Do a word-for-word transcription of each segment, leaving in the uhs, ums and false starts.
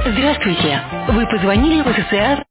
Здравствуйте. Вы позвонили в ассоциацию.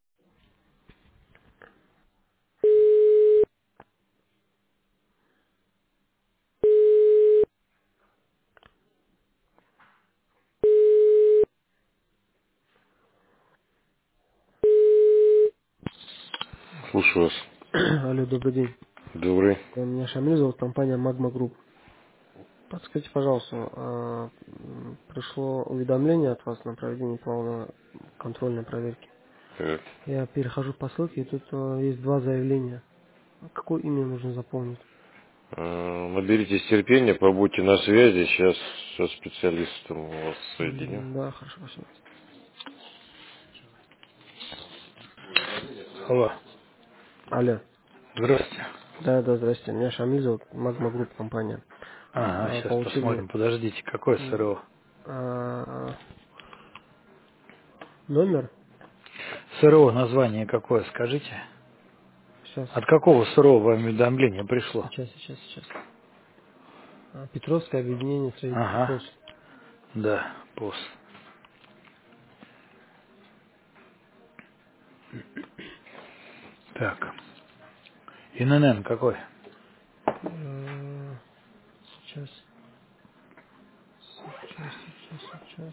Слушаю вас. Алло, добрый день. Добрый. Э, Меня Шамиль зовут, компания Magma Group. Подскажите, пожалуйста, а, м, пришло уведомление от вас на проведение плановой контрольной проверки. Так. Я перехожу по ссылке, и тут э, есть два заявления. Какое имя нужно заполнить? Э, Наберитесь терпения, побудьте на связи. Сейчас со специалистом вас соединю. М, Да, хорошо, спасибо. Алло. Алло. Здравствуйте. Да, да, здрасте. Меня Шамиль зовут, Magma Group компания. Ага, А, сейчас Получили посмотрим. Подождите, какое м, СРО? а, номер. СРО название какое, скажите? Сейчас, От какого СРО вам уведомление пришло? сейчас, сейчас, сейчас. А, Петровское объединение строителей Ага, ПОС. да, ПОС. Так, ИНН какой? Э, Сейчас, сейчас, сейчас, сейчас.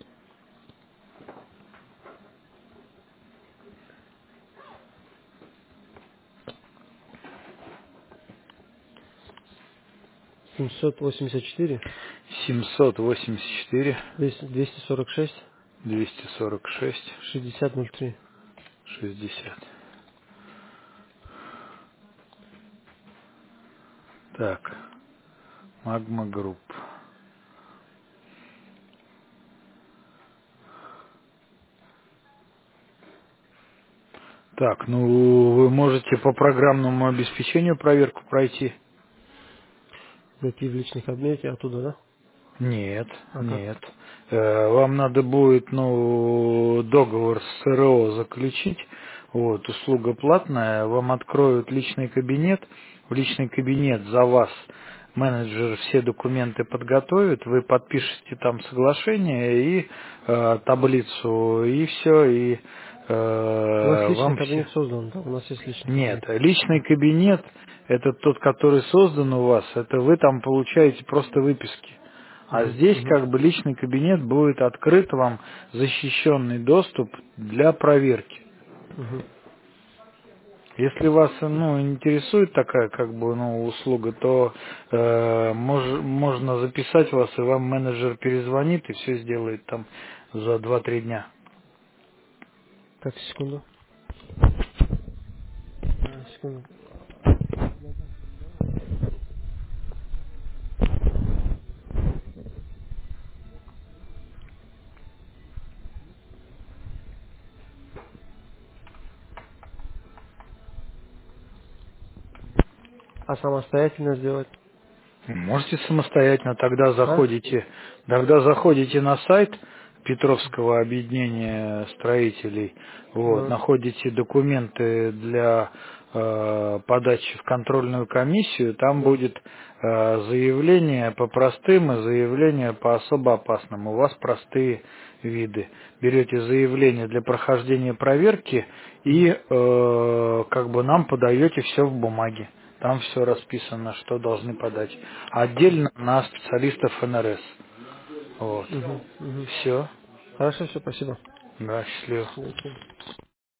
семьсот восемьдесят четыре, семьсот восемьдесят четыре, двести двести сорок шесть, двести сорок шесть, шестьдесят ноль три. шестьдесят. Так, Магма Групп. Так, ну вы можете по программному обеспечению проверку пройти? Зайти в личный кабинет и оттуда, да? Нет, А как? нет. Э, Вам надо будет, ну, договор с СРО заключить. Вот, услуга платная. Вам откроют личный кабинет. В личный кабинет за вас менеджер все документы подготовит. Вы подпишете там соглашение и э, таблицу, и все, и У нас э, личный вам все. кабинет создан, да? У нас есть личный Нет, кабинет. личный кабинет, это тот, который создан у вас, это вы там получаете просто выписки. А Угу, здесь угу, как бы личный кабинет будет открыт вам защищенный доступ для проверки. угу, Если вас ну, интересует такая как бы ну, услуга, то э, мож- можно записать вас, и вам менеджер перезвонит и все сделает там за два-три дня. Так, секунду. А, секунду. А самостоятельно сделать? Можете самостоятельно, тогда А? заходите, тогда заходите на сайт Петровского объединения строителей, вот, Ага. находите документы для э, подачи в контрольную комиссию, там будет э, заявление по простым и заявление по особо опасным. У вас простые виды. Берете заявление для прохождения проверки и Угу, э, как бы нам подаете все в бумаге. Там все расписано, что должны подать. Отдельно на специалистов Н Р С. Вот. угу, угу. Все. Хорошо, все, спасибо. Да, счастливо. До свидания.